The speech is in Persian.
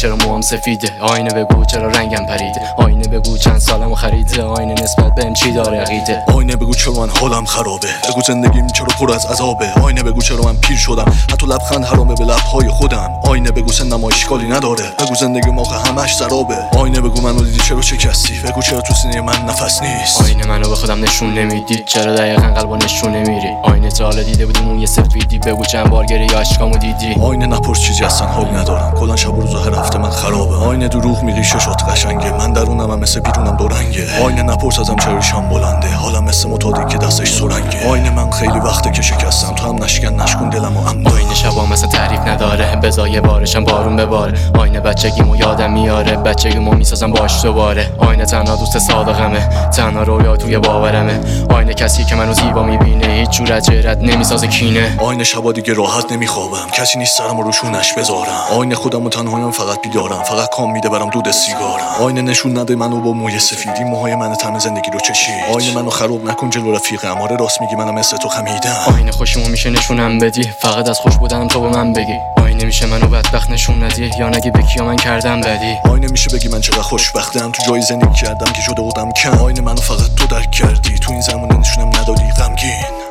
چرا موام سفیده؟ آینه بگو چرا رنگم پریده؟ آینه بگو چند سالمو خریده؟ آینه نسبت بهم چی داره عقیده؟ آینه بگو چرا من حالم خرابه؟ بگو زندگیم چرا پر از عذابه؟ آینه بگو چرا من پیر شدم؟ حتی لبخند حرامه به لبهای خودم. آینه بگو سنم اشکالی نداره. بگو زندگیم آخه همش سرابه. آینه بگو منو دیدی چرا شکستی؟ بگو چرا تو سینه من نفس نیست؟ آینه منو به خودم نشون نمیدی، چرا دقیقاً قلبو نشون نمیری؟ آینه تا حالا دیده بودی موی سفیدی؟ بگو چند بار گریه اشکامو دیدی؟ آینه نپرس چیزی اصلا حال ندارم، کلا شب و روز و هر هفته من خرابه. آینه دروغ میگی ششات قشنگه، من درونم هم مثل بیرونم دو رنگه. آینه نپرس ازم چرا ریشم بلنده، حالم مثل متادی که دستش سرنگه. آینه من خیلی وقته که شکستم، تو هم نشکن دلمو امن. آینه شبا مثل تعریف نداره، بزای بارشم بارون بباره. آینه بچگیمو یادم میاره، بچگیمو میسازم باش دوباره. آینه تنها دوست صادقمه، تنها رویا توی باورمه. آینه کسی که منو زیبا میبینه، هیچ جور از چهره‌ات نمیسازه کینه. آینه شبا دیگه راحت نمیخوابم، کسی نیست سرمو روشونش بذارم. آینه خودمو تنهایم فقط بیدارم، فقط کام میده برام دود سیگارم. آینه نشون نده منو با موی سفیدی، موهای من طعم زندگی رو چشید. آینه منو خراب نکن جلو رفیقم، آره راست میگی منم مثل تو خمیدم. آینه خوشیمو میشه نشونم بدی، فقط از خوش بودنم تو به من بگی. آینه میشه منو بدبخت نشون ندی، یا نگی به کیا من کردم بدی. آینه میشه بگی من چقدر خوشبختم، تو جای زندگی کردم که شده بودم کم. آینه منو فقط تو درک کردی، تو این زمان نشونم ندادی غمگین.